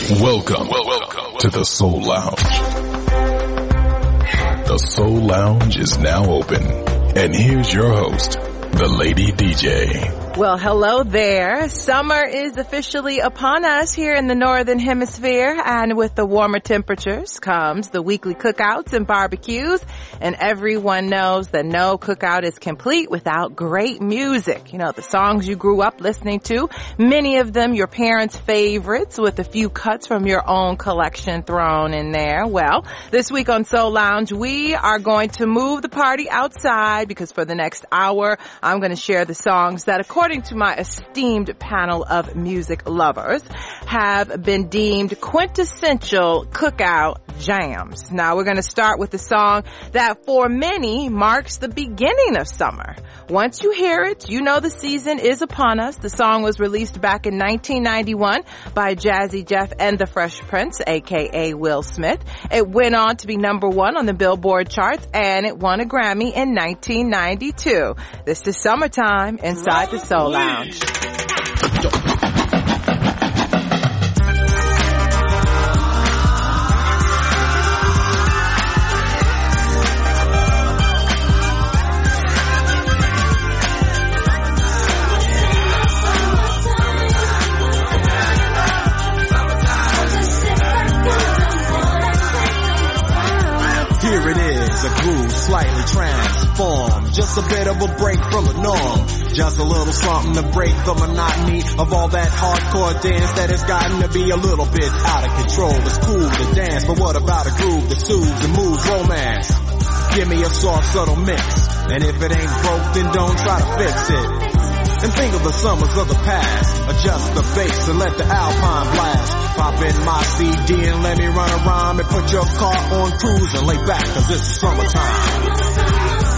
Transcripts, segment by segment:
Welcome to the Soul Lounge. The Soul Lounge is now open. And here's your host, the Lady DJ. Well, hello there. Summer is officially upon us here in the Northern Hemisphere, and with the warmer temperatures comes the weekly cookouts and barbecues, and everyone knows that no cookout is complete without great music. You know, the songs you grew up listening to, many of them your parents' favorites, with a few cuts from your own collection thrown in there. Well, this week on Soul Lounge, we are going to move the party outside, because for the next hour, I'm going to share the songs that, according to my esteemed panel of music lovers, have been deemed quintessential cookout jams. Now, we're going to start with the song that for many marks the beginning of summer. Once you hear it, you know the season is upon us. The song was released back in 1991 by Jazzy Jeff and the Fresh Prince, aka Will Smith. It went on to be number one on the Billboard charts, and it won a Grammy in 1992. This is Summertime inside the Soul Lounge. Here it is, a groove slightly transformed, just a bit of a break from the norm, just a little something to break the monotony of all that hardcore dance that has gotten to be a little bit out of control. It's cool to dance, but what about a groove that soothes and moves romance? Give me a soft, subtle mix, and if it ain't broke, then don't try to fix it. And think of the summers of the past, adjust the bass and let the Alpine blast. Pop in my CD and let me run around and put your car on cruise and lay back, cause it's summertime.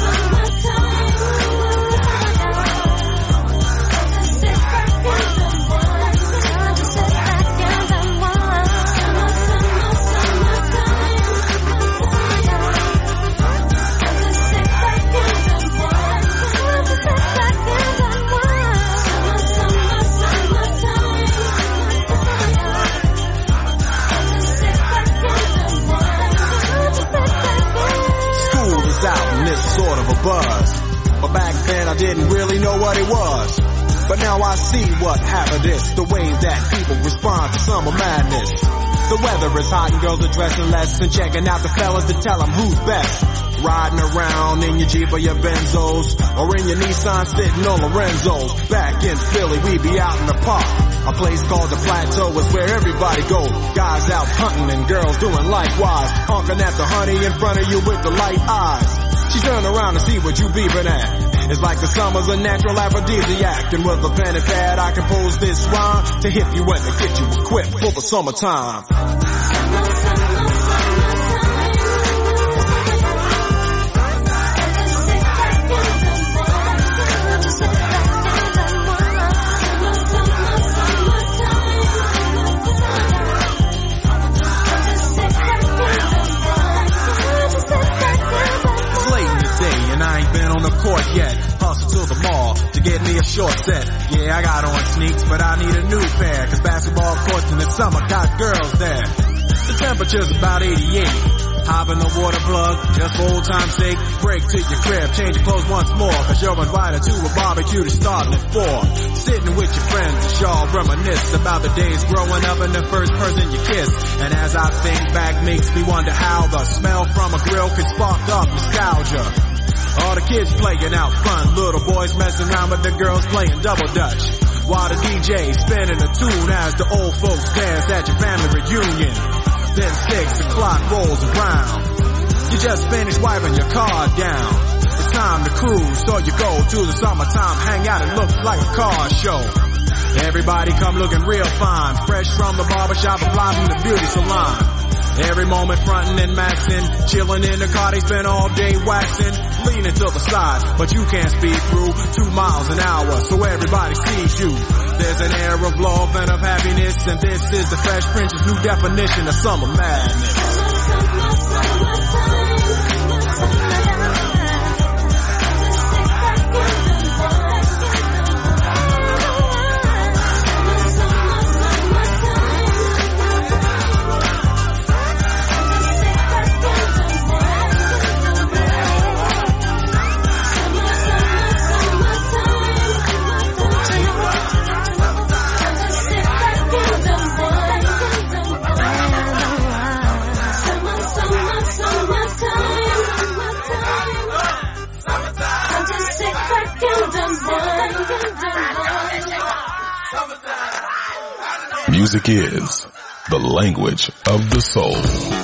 Sort of a buzz, but back then I didn't really know what it was. But now I see what happened is the way that people respond to summer madness. The weather is hot and girls are dressing less and checking out the fellas to tell them who's best. Riding around in your Jeep or your Benzos, or in your Nissan sitting on Lorenzo's. Back in Philly, we be out in the park. A place called the Plateau is where everybody goes. Guys out hunting and girls doing likewise. Honking at the honey in front of you with the light eyes. She turned around to see what you beeping at. It's like the summer's a natural aphrodisiac. And with a pen and pad, I compose this rhyme to hit you and to get you equipped for the summertime. On the court yet, hustle to the mall to get me a short set. Yeah, I got on sneaks, but I need a new pair, cause basketball courts in the summer got girls there. The temperature's about 88. Hop in the water plug, just for old time's sake. Break to your crib, change your clothes once more, cause you're invited to a barbecue to start at 4. Sitting with your friends and y'all reminisce about the days growing up and the first person you kissed. And as I think back, makes me wonder how the smell from a grill could spark up nostalgia. All the kids playing out front, little boys messing around with the girls playing double dutch. While the DJ spinning a tune as the old folks dance at your family reunion. Then 6 o'clock rolls around. You just finished wiping your car down. It's time to cruise, so you go to the summertime hangout and look like a car show. Everybody come looking real fine, fresh from the barbershop and fly from the beauty salon. Every moment frontin' and maxin', chillin' in the car, they spend all day waxing, leaning to the side, but you can't speed through 2 miles an hour, so everybody sees you. There's an air of love and of happiness, and this is the Fresh Prince's new definition of summer madness. Music is the language of the soul.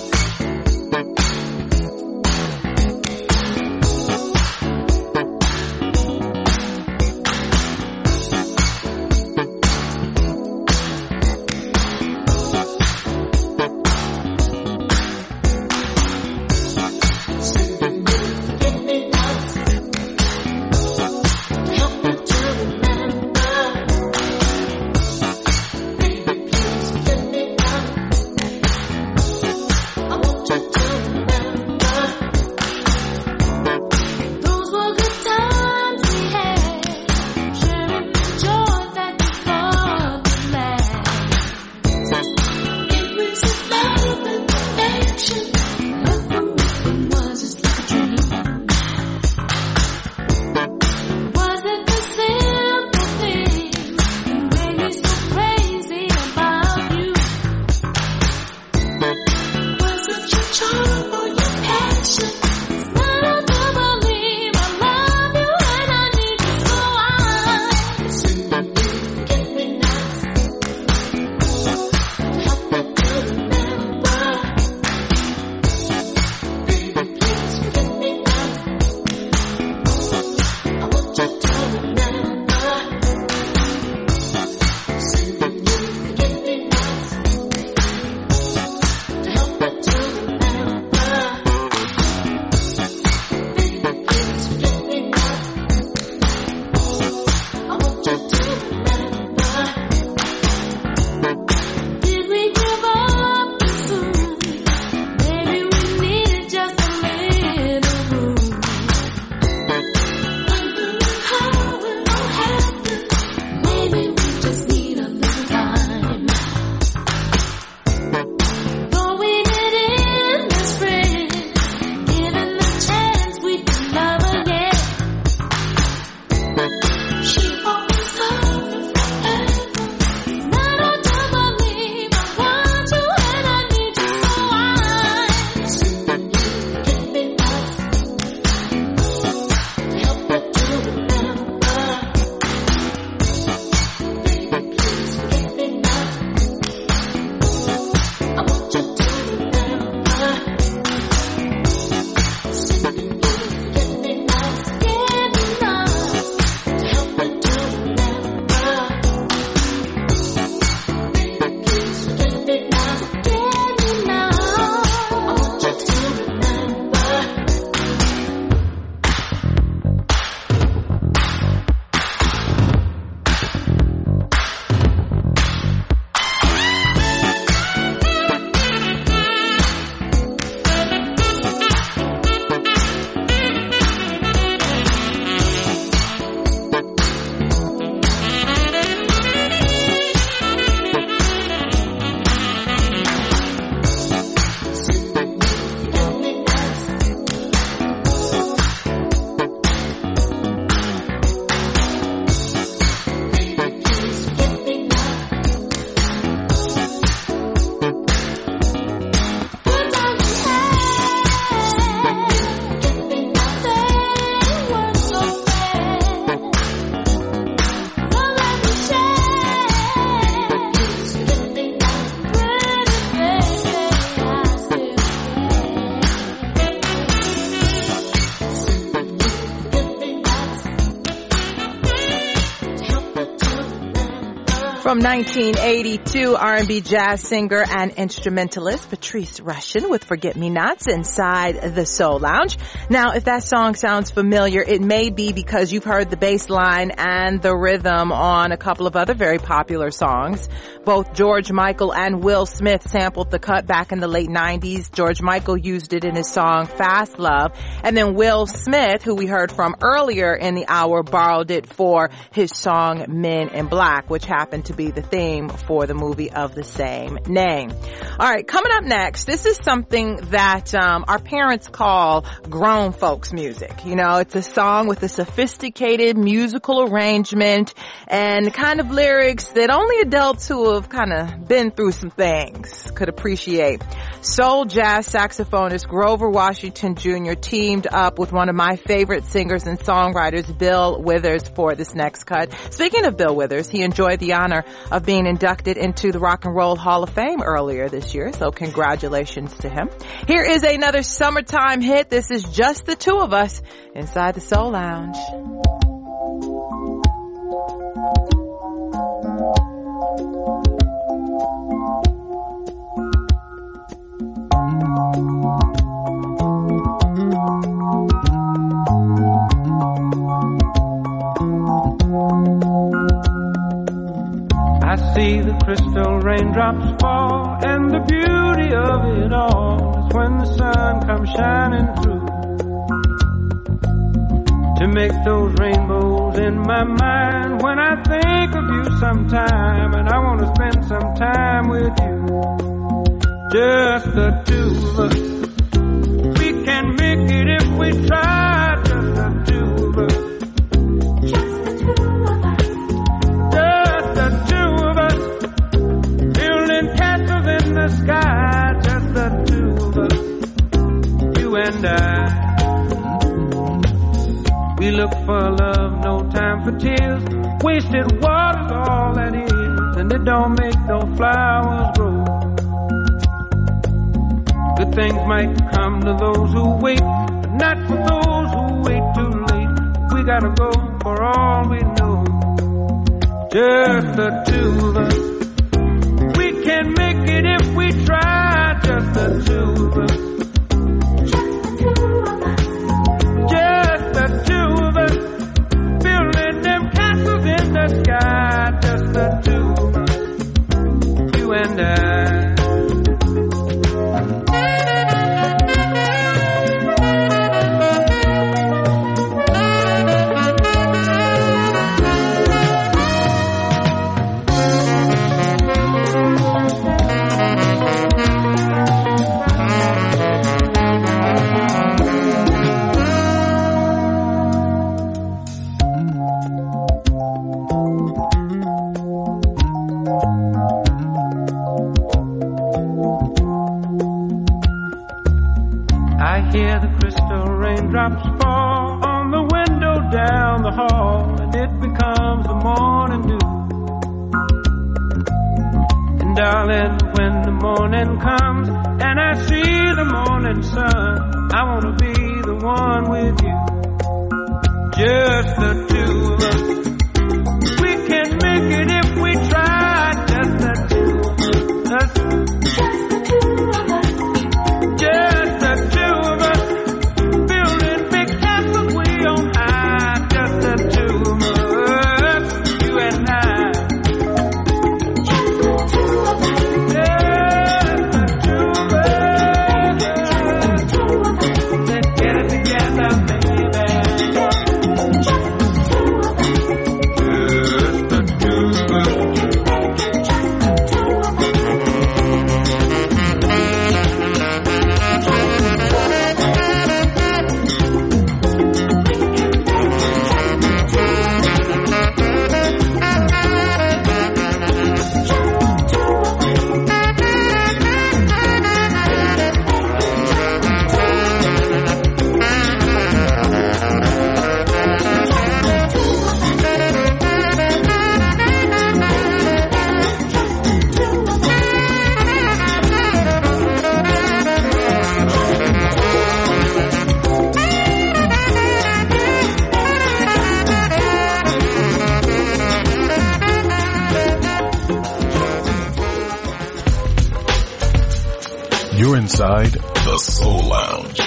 From 1982, R&B jazz singer and instrumentalist Patrice Rushen with Forget-Me-Nots inside the Soul Lounge. Now, if that song sounds familiar, it may be because you've heard the bass line and the rhythm on a couple of other very popular songs. Both George Michael and Will Smith sampled the cut back in the late 90s. George Michael used it in his song Fast Love, and then Will Smith, who we heard from earlier in the hour, borrowed it for his song Men in Black, which happened to be the theme for the movie of the same name. All right, coming up next, this is something that our parents call grown folks music. You know, it's a song with a sophisticated musical arrangement and kind of lyrics that only adults who have kind of been through some things could appreciate. Soul jazz saxophonist Grover Washington Jr. teamed up with one of my favorite singers and songwriters, Bill Withers, for this next cut. Speaking of Bill Withers, he enjoyed the honor of being inducted into the Rock and Roll Hall of Fame earlier this year, so congratulations to him. Here is another summertime hit. This is Just the Two of Us inside the Soul Lounge. I see the crystal raindrops fall, and the beauty of it all is when the sun comes shining through to make those rainbows in my mind. When I think of you sometime, and I want to spend some time with you, just the two of us. We can make it if we try, just the two of us. Sky, just the two of us, you and I. We look for love, no time for tears. Wasted water's all that is, and it don't make no flowers grow. Good things might come to those who wait, but not for those who wait too late. We gotta go for all we know, just the two of us. Can make it if we try, just the two of us. Just the two of us. Building them castles in the sky, just the two of us. You and I. Hear the crystal raindrops fall on the window down the hall, and it becomes the morning dew. And darling, when the morning comes and I see the morning sun, I want to be the one with you, just the two of us. We can make it if we try, just the two of us. Just the two of us. Just the two of us. You're inside the Soul Lounge.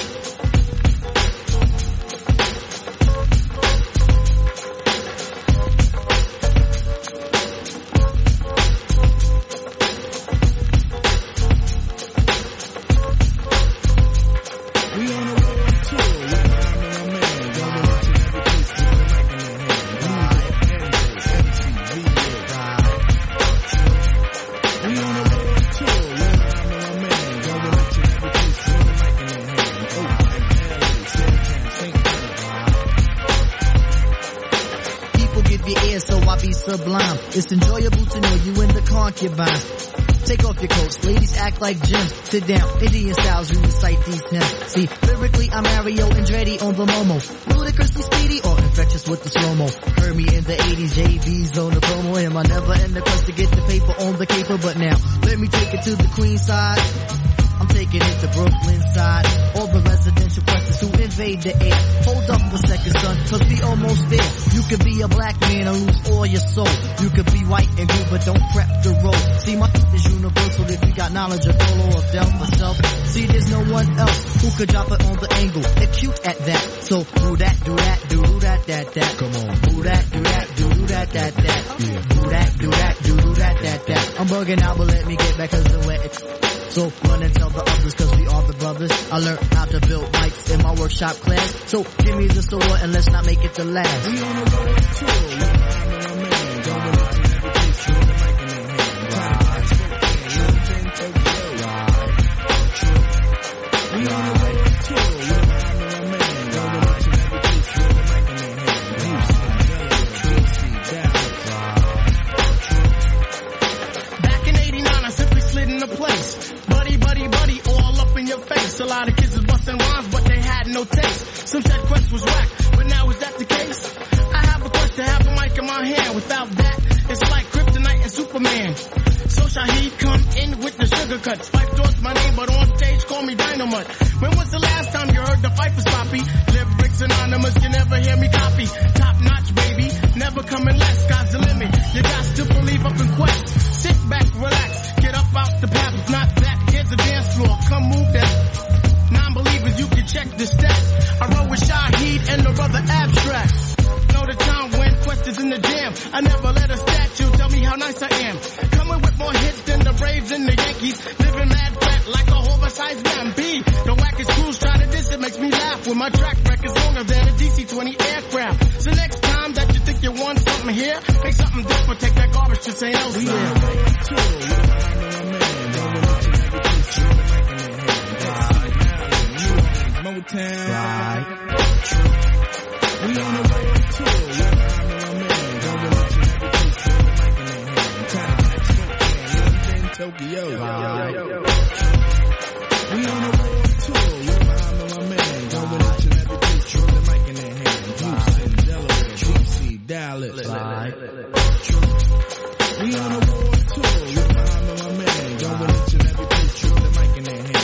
Sublime. It's enjoyable to know you in the concubine. take off your coats. Ladies act like gems. Sit down, Indian styles, we recite these hymns. See, lyrically, I'm Mario Andretti on the Momo. Ludicrously speedy or infectious with the slow-mo. Heard me in the 80s, JV's on the promo. Him, I never in the quest to get the paper on the caper. But now, let me take it to the Queen side. I'm taking it to Brooklyn side. All the residential questions who invade the air. Hold up a second, son, cause we almost there. You could be a black man and lose all your soul. You could be white and good, but don't prep the road. See, my is universal if you got knowledge of Dolo or Del myself. See, there's no one else who could drop it on the angle. Acute at that. So, do that, do that, do that, that. Come on. Do that, do that, do that, that. Yeah. Do that, do that, do that, that. I'm bugging out, but let me get back cause the way it's. So run and tell the others cause we are the brothers. I learned how to build mics in my workshop class. So give me the sword and let's not make it the last. We on the road tour, you know my man. Going into every place with the mic in their hand. Right. We on the road tour, you know my man. Going into every place with the mic in their hand. Back in 89 I simply slid into place. Buddy, all up in your face. A lot of kids was busting rhymes, but they had no taste. Some said Quest was whack, but now is that the case? I have a quest to have a mic in my hand. Without that, it's like Kryptonite and Superman. So Shaheed come in with the sugar cuts. Fife thoughts my name, but on stage call me Dynamite. When was the last time you heard the fight was sloppy? Lyrics anonymous, you never hear me copy. Top notch, baby, never coming less. Sky's the limit, you got to believe up in Quest. Sit back, relax, get up out the path. If not that, here's the dance floor, come move that. Non-believers, you can check the stats. I roll with Shaheed and the brother Abstract. Know the time when Quest is in the jam. I never let a statue tell me how nice I am. Coming with more hits than the Braves and the Yankees. Living mad fat like a oversized man. B, the wackest crews try to diss it, makes me laugh. When my track record's longer than a DC-20 aircraft. So next time that you think you want something here, make something different, take that garbage to St. Elsewhere. Motown. Right. We on the road tour. You know my man. Don't let you have a piece of the mic in their hand. Time to Tokyo. Right. We on the road tour. You know my man. Don't let you have a piece of the mic in their hand. Houston, Delaware, DC, Dallas. Right. We on the road tour. You know my man. Don't let you have a piece of the mic in their hand.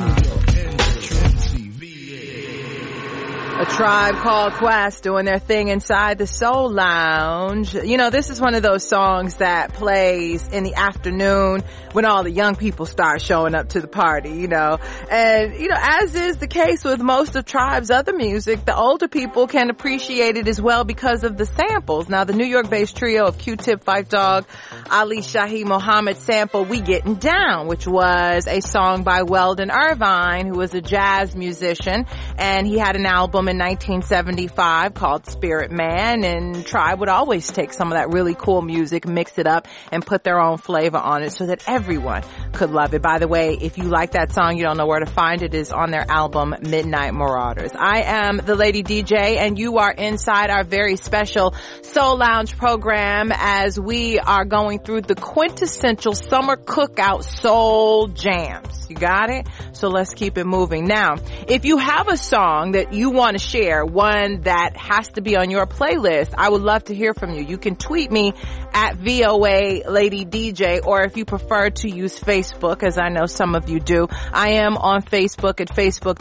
A Tribe Called Quest doing their thing inside the Soul Lounge. You know, this is one of those songs that plays in the afternoon when all the young people start showing up to the party, you know. And, you know, as is the case with most of Tribe's other music, the older people can appreciate it as well because of the samples. Now, the New York-based trio of Q-Tip, Phife Dawg, Ali Shaheed Muhammad sampled We Getting Down, which was a song by Weldon Irvine, who was a jazz musician, and he had an album in 1975 called Spirit Man, and Tribe would always take some of that really cool music, mix it up, and put their own flavor on it so that everyone could love it. By the way, if you like that song, you don't know where to find it, is on their album Midnight Marauders. I am the Lady DJ, and you are inside our very special Soul Lounge program as we are going through the quintessential summer cookout soul jams. You got it? So let's keep it moving. Now, if you have a song that you want to share, one that has to be on your playlist, I would love to hear from you. You can tweet me at VOA Lady DJ, or if you prefer to use Facebook, as I know some of you do, I am on Facebook at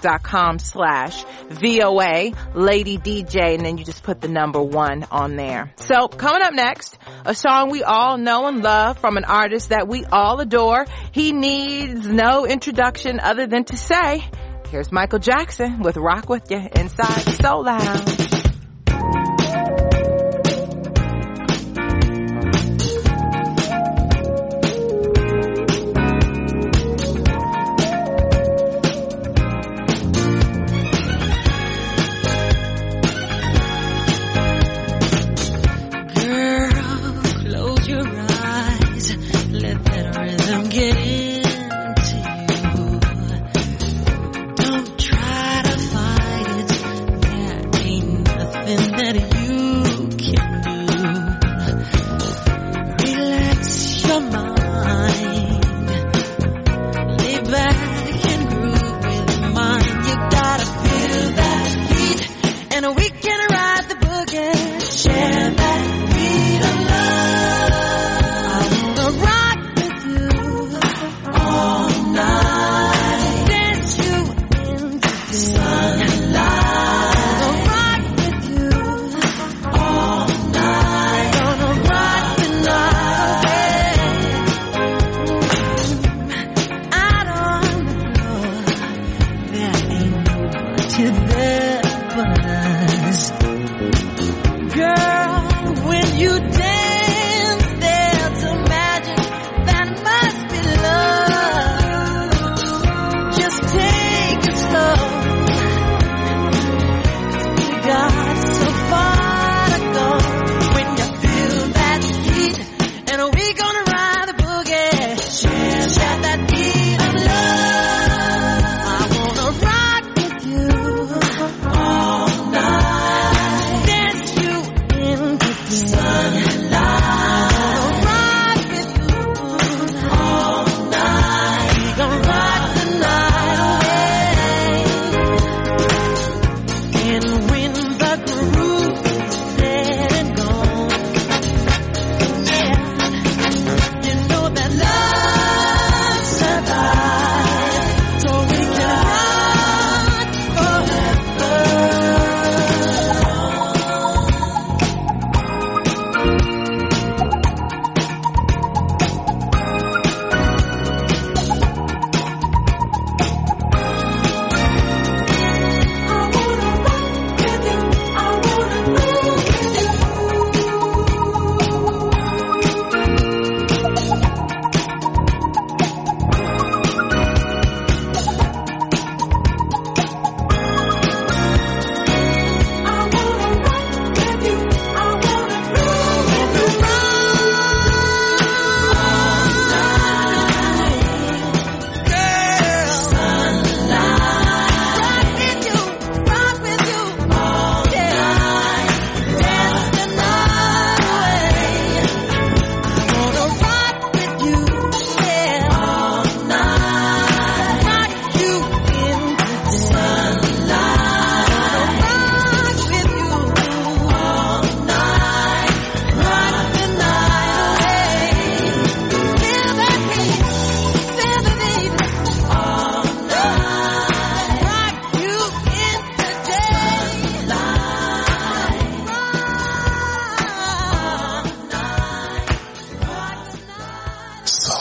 facebook.com/VOA Lady DJ, and then you just put the number 1 on there. So coming up next, a song we all know and love from an artist that we all adore. He needs no introduction other than to say, here's Michael Jackson with Rock With You inside the Soul Lounge. Don't try to fight it. There ain't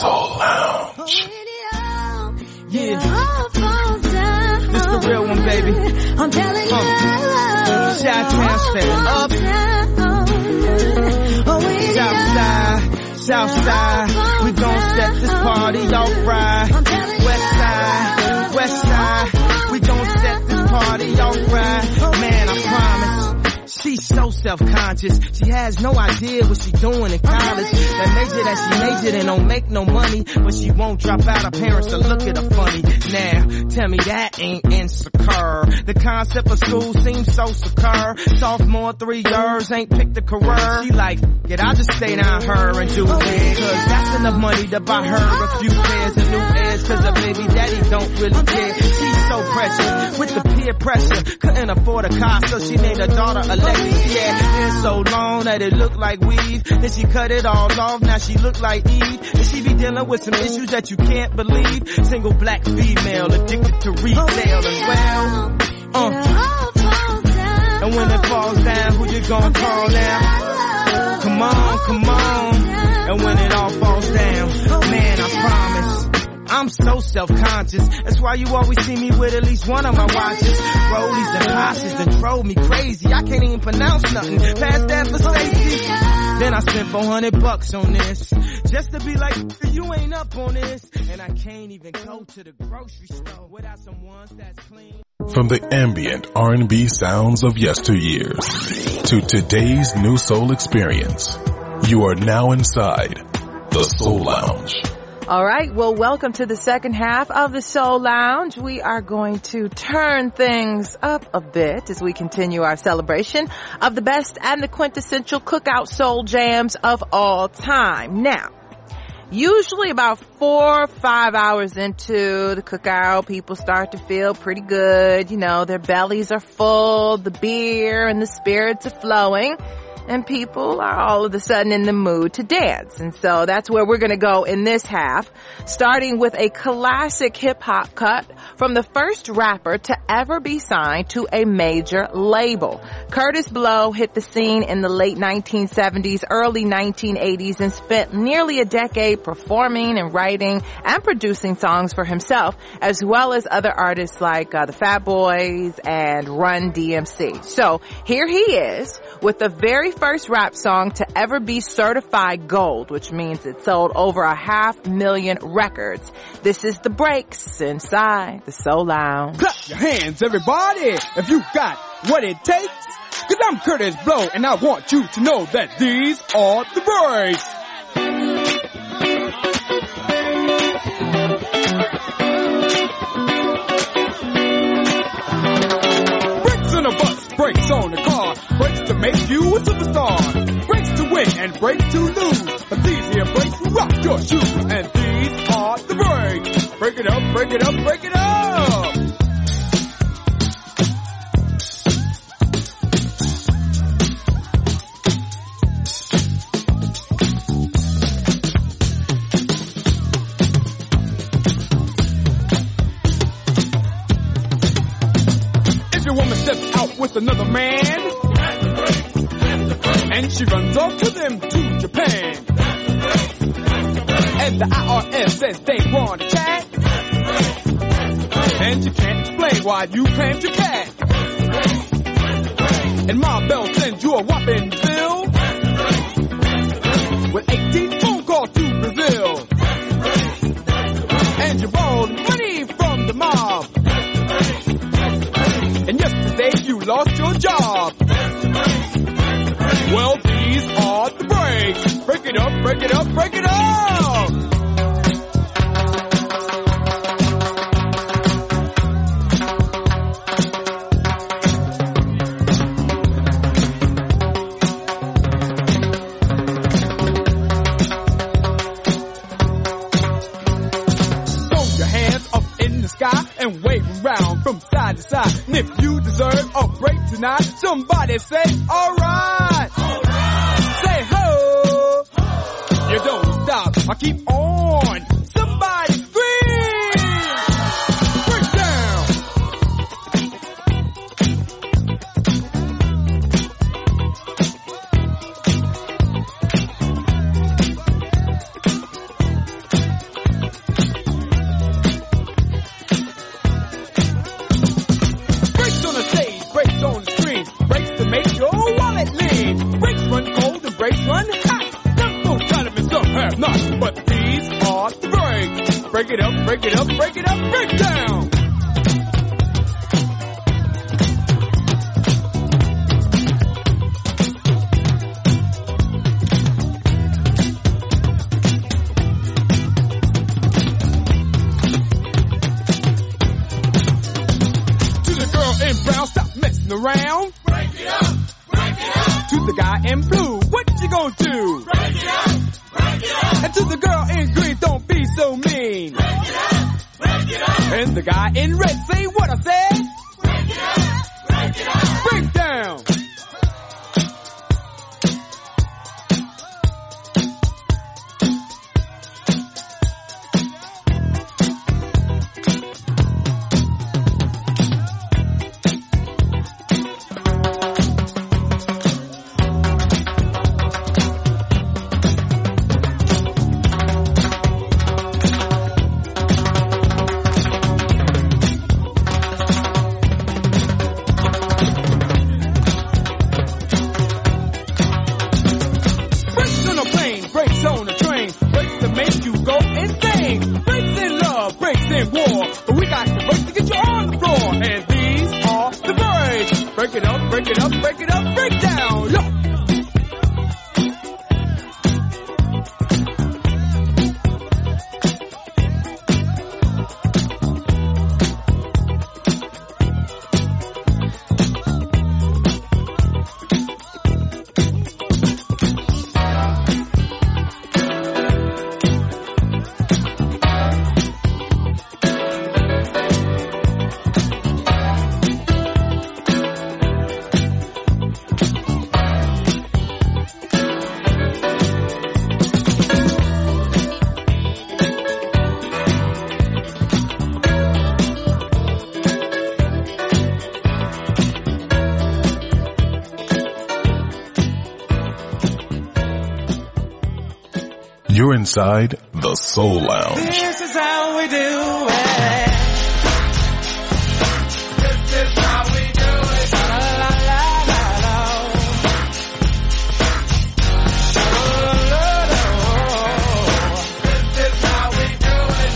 Soul Lounge. Yeah. This the real one, baby. I'm telling you. Chi-Town stand up. South side, we gon' set this party off right. West side, we gon' set this party off right. Man, I promise. She's so self-conscious. She has no idea what she's doing in college. That major that she majored in don't make no money, but she won't drop out. Her parents will look at her funny. Now, tell me that ain't insecure. The concept of school seems so secure. Sophomore 3 years, ain't picked a career. She like, I'll just stay down her and do it. Cause that's enough money to buy her a few pairs of new ears. Cause her baby daddy don't really care. She's so precious with the peer pressure. Couldn't afford a car, so she named her daughter Alexis. Yeah, hair so long that it looked like weave. Then she cut it all off, now she look like Eve. And she be dealing with some issues that you can't believe. Single black female addicted to retail as well. And when it falls down, who you gonna call now? Come on. And when it all falls down, man, I promise, I'm so self-conscious. That's why you always see me with at least one of my watches. Rollies and Porsches that drove me crazy. I can't even pronounce nothing past that for safety. Then I spent $400 on this, just to be like, you ain't up on this. And I can't even go to the grocery store without some ones that's clean. From the ambient R&B sounds of yesteryears to today's new soul experience, you are now inside the Soul Lounge. All right, well, welcome to the second half of the Soul Lounge. We are going to turn things up a bit as we continue our celebration of the best and the quintessential cookout soul jams of all time. Now, usually about 4 or 5 hours into the cookout, people start to feel pretty good. You know, their bellies are full, the beer and the spirits are flowing, and people are all of a sudden in the mood to dance. And so that's where we're going to go in this half, starting with a classic hip-hop cut from the first rapper to ever be signed to a major label. Kurtis Blow hit the scene in the late 1970s, early 1980s, and spent nearly a decade performing and writing and producing songs for himself, as well as other artists like the Fat Boys and Run DMC. So here he is with the very first rap song to ever be certified gold, which means it sold over 500,000 records. This is The Breaks inside the Soul Lounge. Clap your hands, everybody, if you got what it takes. Cause I'm Kurtis Blow, and I want you to know that these are the breaks. Brakes on a bus, brakes on a car, brakes to make you a superstar, brakes to win and brakes to lose. But these here brakes will rock your shoes, and these are the breaks. Break it up, break it up, break it up. If your woman steps out with another man, and she runs off with him to Japan, and the IRS says they want to chat, and you can't explain why you claimed your cat, and Ma Bell sends you a whopping bill with 18 phone calls to Brazil, and you borrowed money from the mob, and yesterday you lost your job. Well, these are the breaks. Break it up, break it up, break it up. Throw your hands up in the sky and wave around from side to side. And if you deserve a break tonight, somebody say, all right. Say ho. You don't stop. I keep on. Somebody scream. Break down. break it up, break it up, break it up, break down. Brown, stop messing around. Break it up, break it up. To the guy in blue, what you gonna do? Break it up, break it up. And to the girl in green, don't be so mean. Break it up, break it up. And the guy in red, say what I said. Break it up, break it up. Break down. Break it up, break it up, break it up, break down. Yo. You're inside the Soul Lounge. This is how we do it. This is how we do it. La la la la la. La la la. This is how we do it.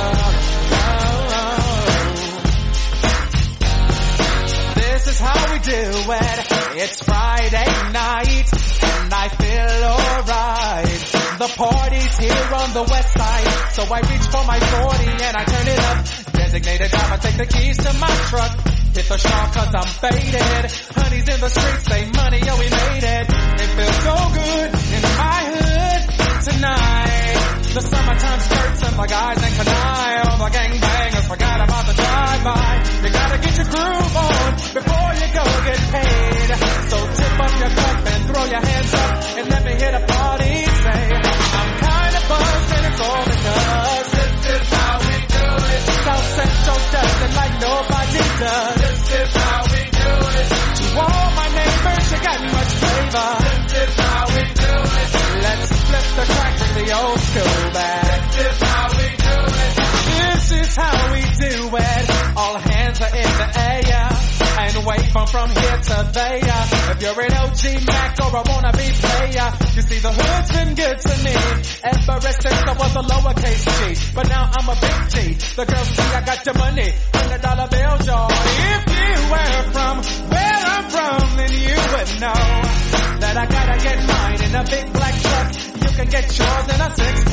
This is how we do it. It's Friday night and I feel alright. The party's here on the west side, so I reach for my 40 and I turn it up. Designated driver, take the keys to my truck. Hit the shop cause I'm faded. Honey's in the streets, say money, oh we made it. It feels so good in my hood tonight. The summertime skirts and the guys ain't canine. All the gangbangers forgot about the drive-by. You gotta get your groove on before you go get paid. So tip up your cup and throw your hands up and let me hear the party say, I'm kinda buzzed and it's all because this is how we do it. South Central does it like nobody does. This is how we do it. To all my neighbors, you got much flavor. This is how we do it. Let's flip the track to the old school back. This is how we do it. This is how we do it. All hands are in the air and wave from here to there. If you're an OG Mac or a wannabe player, you see the hood's been good to me ever since I was a lowercase G. But now I'm a big G. The girls see I got your money, $100 bills, y'all. If you were from where I'm from, then you would know that I gotta get mine in a big black truck. You can get yours in a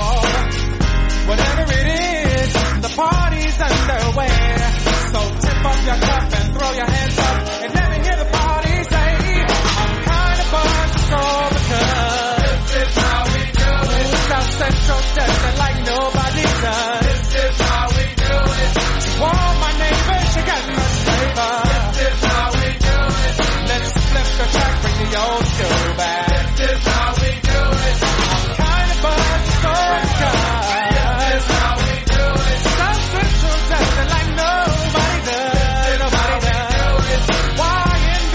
6-4. Whatever it is, the party's underway. So tip up your cup and throw your hands up and let me hear the party say, I'm kinda buzzed, it's all because this is how we do it. South Central does it like nobody does. This is how we do it. To all my neighbors, you got much flavor. This is how we do it. Let's flip the track, bring the old school back. This is how we do it. I'm kinda buzzed, it's all because this is how we do it. South Central does it like nobody does. Nobody does. YNB,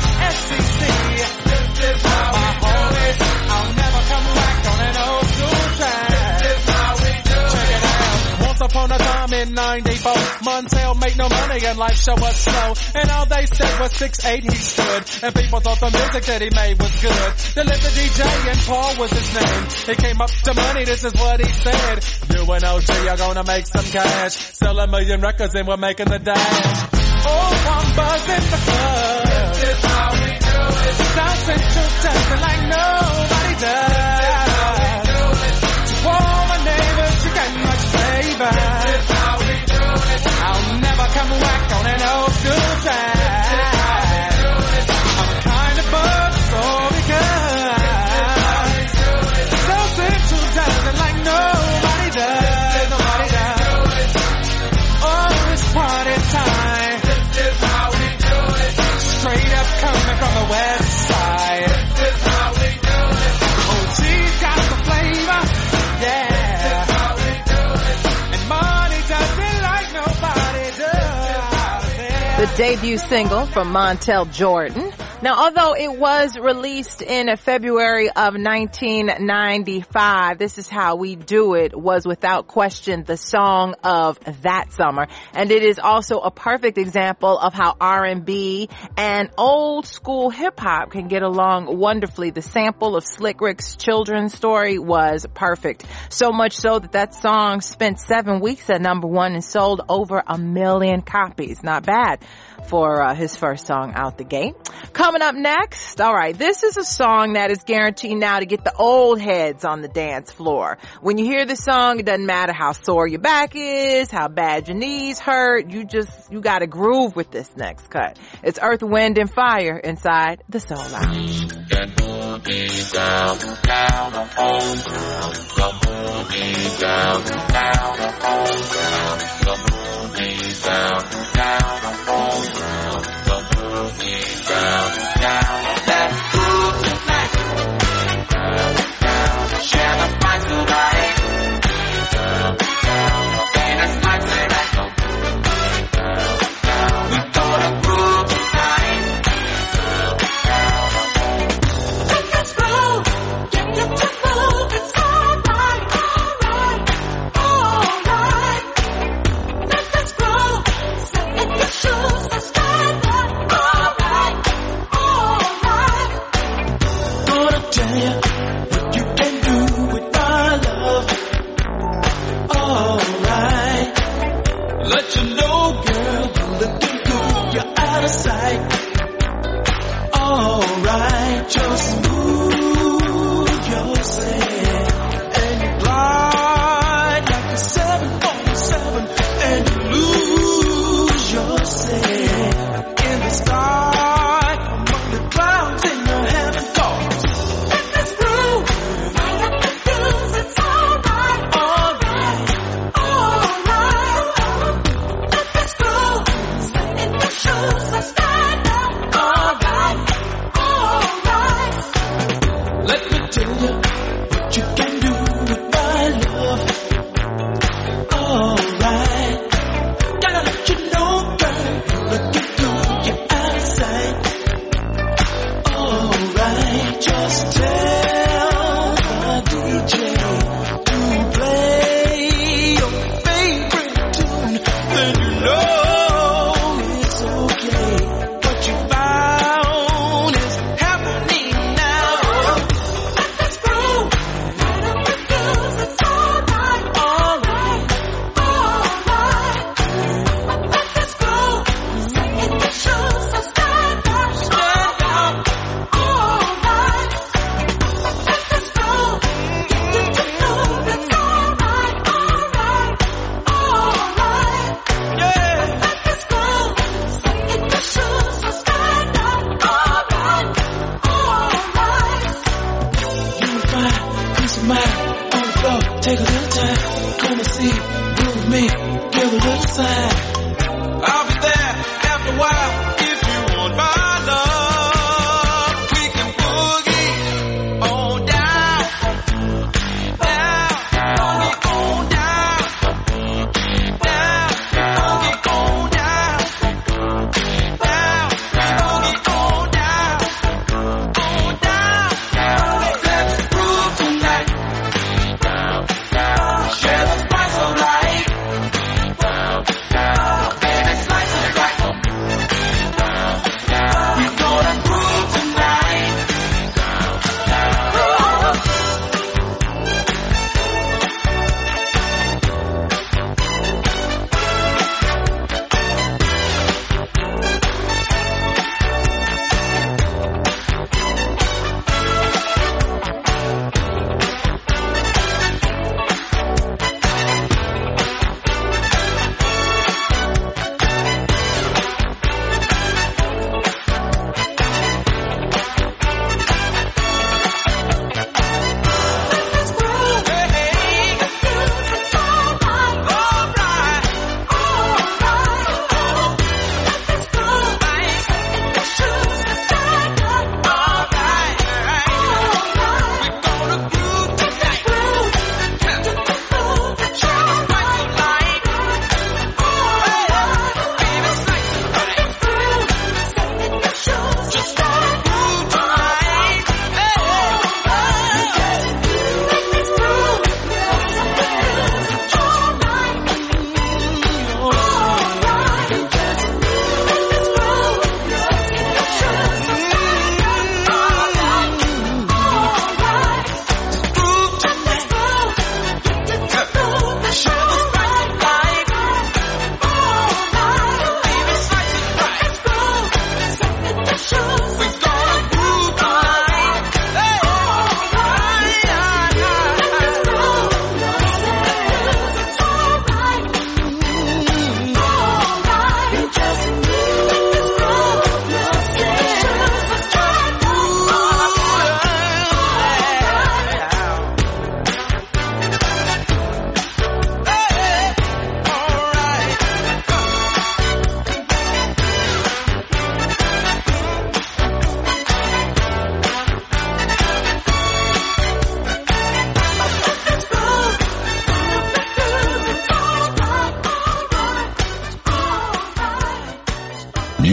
SCC. This is how My homies, I'll never come back on an old school track. This is how we do it. Check it out. Once upon a time, I'm in 94. Montel made no money and life show was slow. And all they said was 6'8" he stood. And people thought the music that he made was good. They lived the DJ and Paul was his name. He came up to money, this is what he said. You and OG are gonna make some cash. Sell 1 million records and we're making the dash. Oh, I'm buzzing the club. This is how we do it. South Central dancing like nobody does. To all my neighbors, you got much flavor. This is how we do it. I'll never come whack on an old school track. I'm kind of buzzed, so because South Central dancing like nobody does. Nobody does. Oh, it's party time. This is how we do it. Straight up coming from the west side. This is how we do it. OG's got the flavor, yeah. This is how we do it. And money does it like nobody does. The debut single from Montel Jordan. Now, although it was released in February of 1995, This Is How We Do It was without question the song of that summer. And it is also a perfect example of how R&B and old school hip hop can get along wonderfully. The sample of Slick Rick's children's story was perfect. So much so that song spent 7 weeks at #1 and sold over 1 million copies. Not bad for his first song out the gate. Coming up next, all right, this is a song that is guaranteed now to get the old heads on the dance floor. When you hear the song, it doesn't matter how sore your back is, how bad your knees hurt, you got to groove with this next cut. It's Earth, Wind, and Fire inside the Soul Lounge.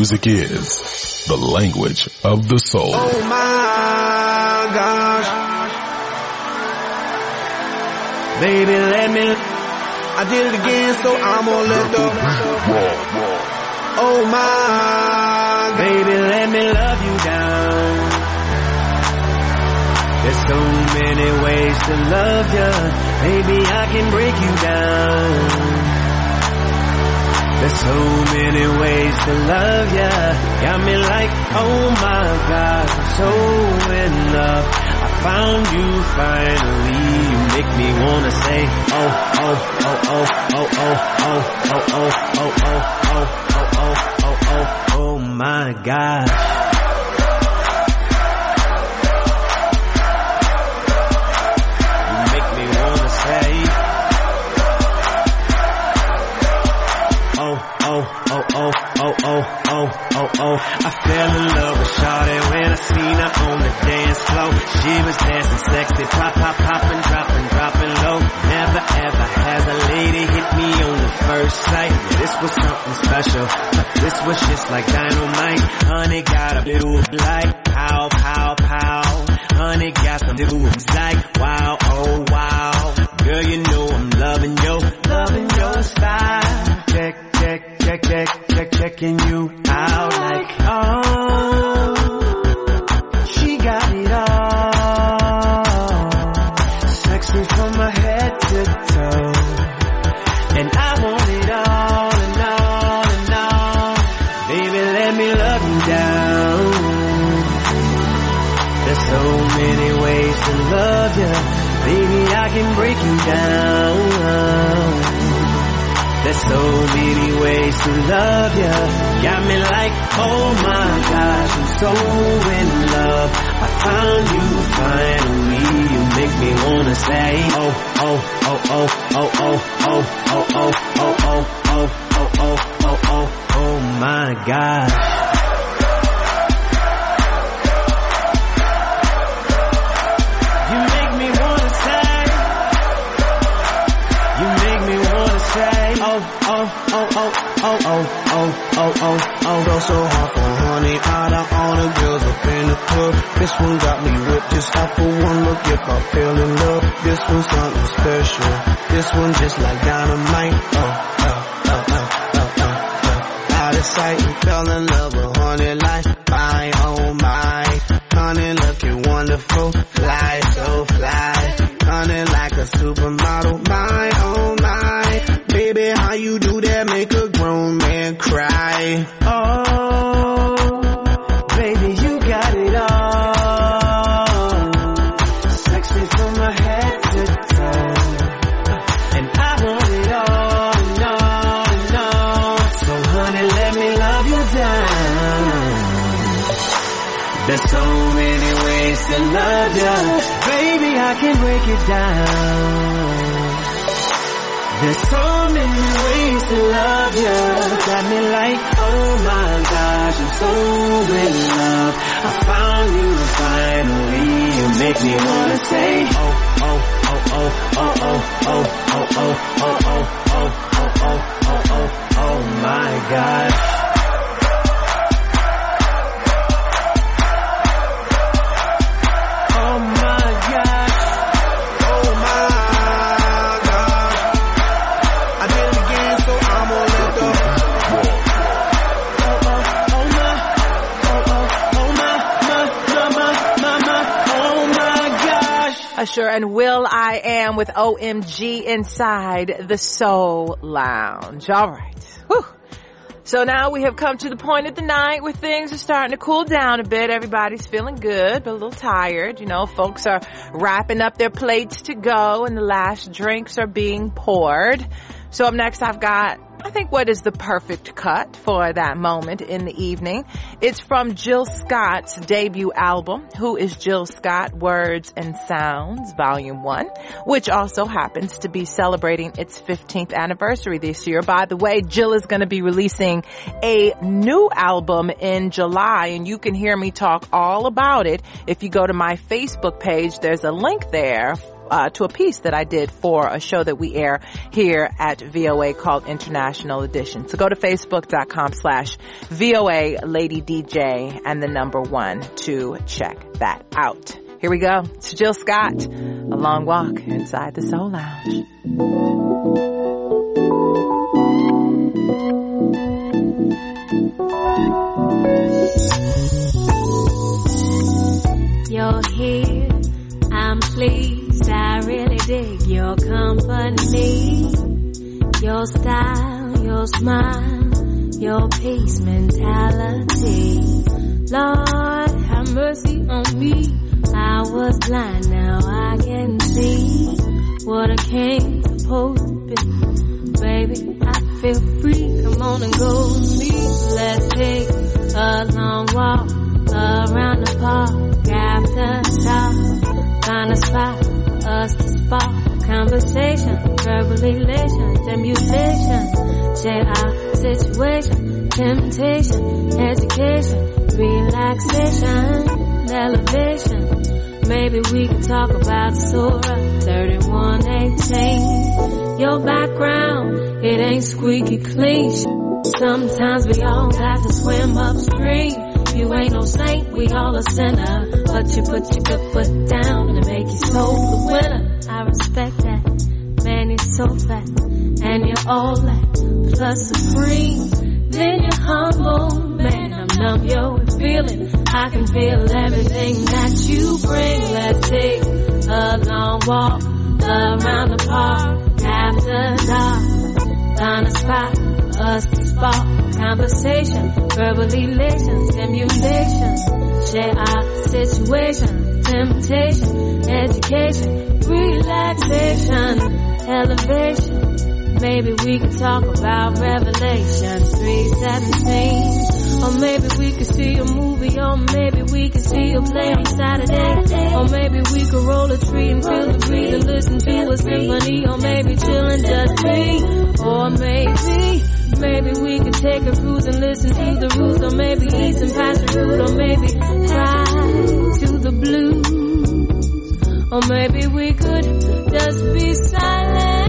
music is the language of the soul. Oh my gosh. Baby, let me. I did it again, so I'm gonna let go. Oh my, baby, let me love you down. There's so many ways to love ya. Baby, I can break you down. There's so many ways to love ya. Got me like, oh my God, I'm so in love. I found you finally. You make me wanna say, oh, oh, oh, oh, oh, oh, oh, oh, oh, oh, oh, oh, oh, oh, oh, oh my God. I fell in love with Shawty when I seen her on the dance floor. She was dancing sexy, pop, pop, poppin', dropping low. Never ever had a lady hit me on the first sight. This was something special. This was just like dynamite. Honey got a blue like pow, pow, pow. Honey got some dudes like wow, oh wow. Girl, you know I'm loving your style. Checking you out like, oh, she got it all. Sexy from my head to toe. And I want it all and all and all. Baby, let me love you down. There's so many ways to love you. Baby, I can break you down. There's so many ways to love ya. Got me like, oh my gosh, I'm so in love. I found you finally. You make me wanna say, oh, oh, oh, oh, oh, oh, oh, oh, oh, oh, oh, oh, oh, oh, oh, oh my gosh. You make me wanna say, you make me wanna say, oh, oh, oh, oh, oh, oh, oh, oh, oh, oh. Go so hard for honey, out of all the girls up in the club. This one got me whipped just off for one look. If I fell in love, this one's something special. This one just like dynamite. Oh, oh, oh, oh, oh, oh, oh. Out of sight and fell in love with honey like my, oh my. Honey looking wonderful, fly, so fly. Honey like a supermodel, my, oh my. Baby, how you do that make a grown man cry? Oh, baby, you got it all. Sexy from my head to toe. And I want it all and all and all. So honey, let me love you down. There's so many ways to love ya. Baby, I can break it down. There's so many ways to love ya. Got me like, oh my gosh, I'm so in love. I found you finally. You make me wanna say, oh, oh, oh, oh, oh, oh, oh, oh, oh, oh, oh, oh, oh, oh, oh, oh my gosh. Usher and Will I Am with OMG inside the Soul Lounge. All right. Whew. So now we have come to the point of the night where things are starting to cool down a bit. Everybody's feeling good, but a little tired. You know, folks are wrapping up their plates to go and the last drinks are being poured. So up next I've got, I think, what is the perfect cut for that moment in the evening. It's from Jill Scott's debut album, Who is Jill Scott? Words and Sounds, Volume 1, which also happens to be celebrating its 15th anniversary this year. By the way, Jill is going to be releasing a new album in July, and you can hear me talk all about it if you go to my Facebook page. There's a link there to a piece that I did for a show that we air here at VOA called International Edition. So go to Facebook.com/VOA Lady DJ and the number 1 to check that out. Here we go. It's Jill Scott, A Long Walk Inside the Soul Lounge. You're here, I'm pleased, I really dig your company. Your style, your smile, your peace mentality. Lord, have mercy on me. I was blind, now I can see what a king's supposed to be. Baby, I feel free, come on and go with me. Let's take a long walk around the park after dark. Find a spot for us to spark conversation, verbal elation, stimulation. Share our situation, temptation, education, relaxation, elevation. Maybe we could talk about Surah 31:18. Your background, it ain't squeaky clean. Sometimes we all got to swim upstream. You ain't no saint, we all a sinner. But you put your good foot down and make your soul the winner. I respect that. Man, you're so fat. And you're all that. Plus supreme. Then you're humble. Man, I'm numb, yo, with feeling. I can feel everything that you bring. Let's take a long walk around the park after dark. Find a spot for us to spark conversation, verbal elation, stimulation. Share our situation, temptation, education, relaxation, elevation. Maybe we could talk about Revelations 3:17. Or maybe we could see a movie, or maybe we could see a play on Saturday. Or maybe we could roll a tree and feel the breeze and listen to a symphony. Or maybe chill and just be. Or maybe we could take a cruise and listen to the roots. Or maybe eat some passion fruit. Or maybe try to the blues. Or maybe we could just be silent.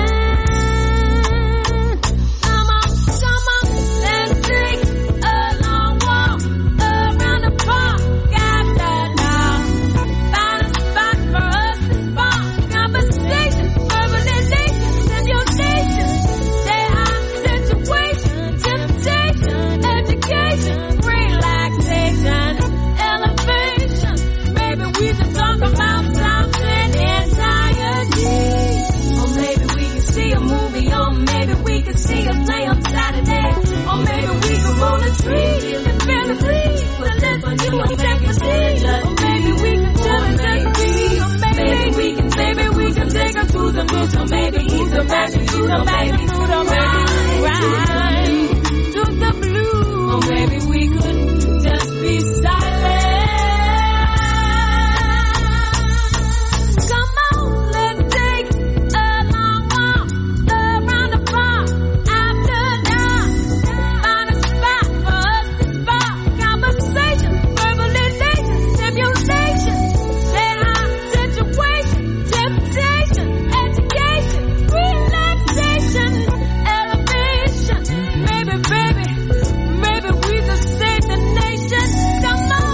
So maybe he's a magic food, or maybe right to the blue, or maybe we could just be silent. Come on, let's take a long walk around the park after dark. Find a spot for us to spark conversation, verbalization, stimulation. Let our situation, temptation, relaxation, elevation. Maybe we just save the nation. Come on.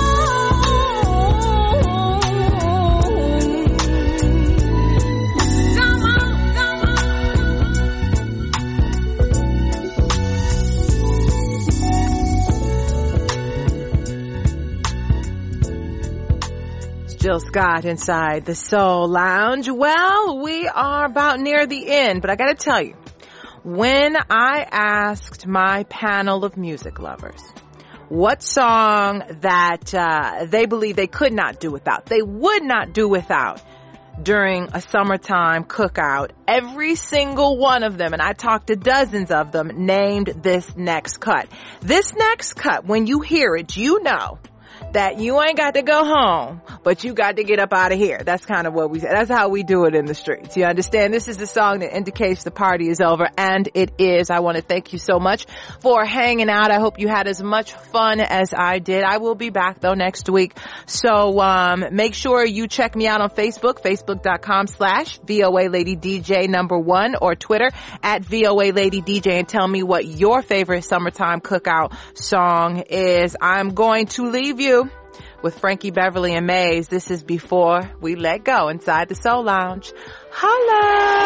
Jill Scott inside the Soul Lounge. Well, we are about near the end, but I gotta tell you, when I asked my panel of music lovers what song that they believe they could not do without, they would not do without during a summertime cookout, every single one of them, and I talked to dozens of them, named this next cut. This next cut, when you hear it, you know that you ain't got to go home, but you got to get up out of here. That's kind of what we say. That's how we do it in the streets. You understand? This is the song that indicates the party is over, and it is. I want to thank you so much for hanging out. I hope you had as much fun as I did. I will be back though next week. So, make sure you check me out on Facebook, facebook.com/VOA Lady DJ #1, or Twitter @VOA Lady DJ, and tell me what your favorite summertime cookout song is. I'm going to leave you with Frankie Beverly and Maze. This is Before We Let Go inside the Soul Lounge. Holla!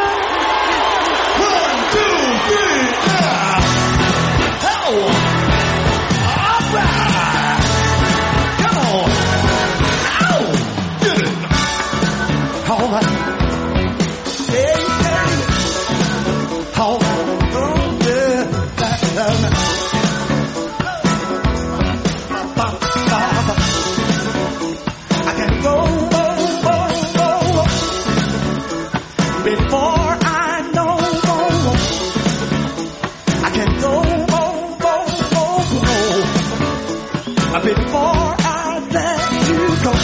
1, 2, 3, now! All right! Come on! Ow! Get it! All right! Hey, hey! Oh, yeah! I can go before I know. I can go before I let you go.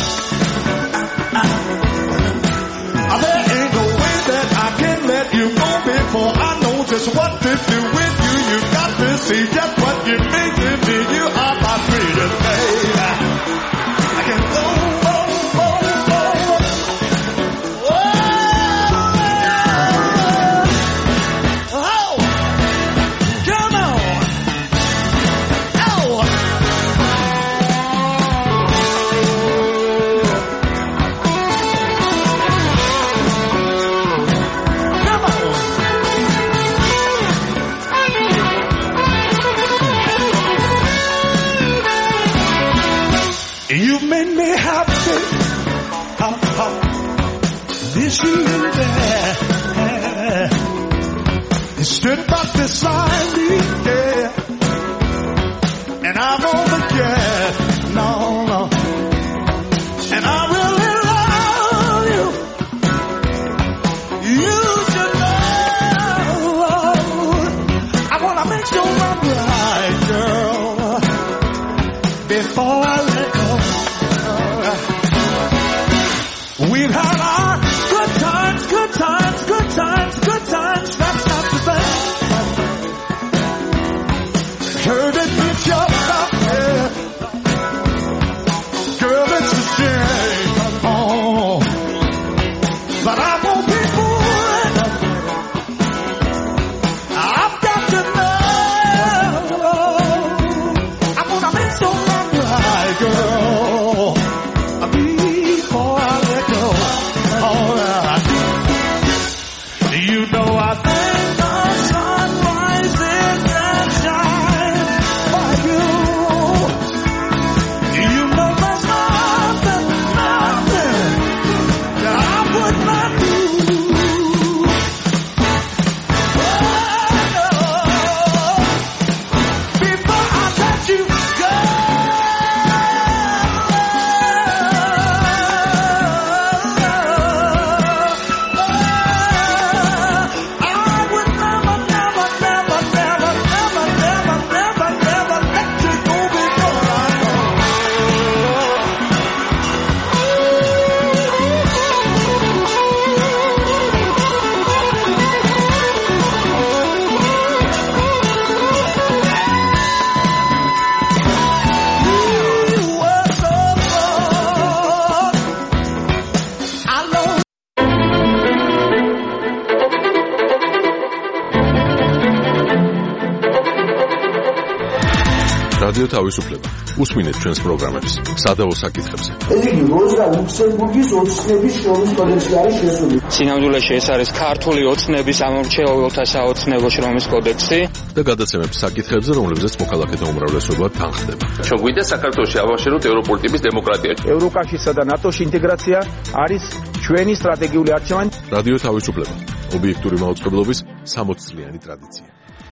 There ain't no way that I can let you go before I know just what to do with you. You got to see just what you mean to me. You are my freedom, baby. I can go. You made me happy, this year there. You stood back beside me, yeah, and I won't forget, no, and I really love you. You should know, I wanna make sure I'm right, girl, before I let go. We've had our good times, that's not the best. Heard it with your mouth, yeah. Girl, it's a shame, oh, but I won't be fooled. I've got to know, I wanna make sure I'm right, girl, before I let go. All right. You know I think the sun rises and shines for you. You know there's nothing that I would not do. Before I let you go. რადიო თავისუფლება. უსმინეთ ჩვენს პროგრამებს სადავო საკითხებზე. ესე იგი, როზა ლუქსემბურგის ოცნების შრომის კოდექსი არის შესული. სინამდვილეში ეს არის ქართული ოცნების ამორჩეულთა საოცნებო შრომის კოდექსი და გადაცემებს საკითხებზე, რომლებზეც მოქალაქეთა უმრავლესობა თანხდება. ჩვენ გვინდა საქართველოში ავაშეროთ ევროპული ტიპის დემოკრატია. ევროკავშირსა და ნატოს ინტეგრაცია არის ჩვენი სტრატეგიული არჩევანი. რადიო თავისუფლება. ობიექტური მაუწყებლობის 60 წლიანი ტრადიცია.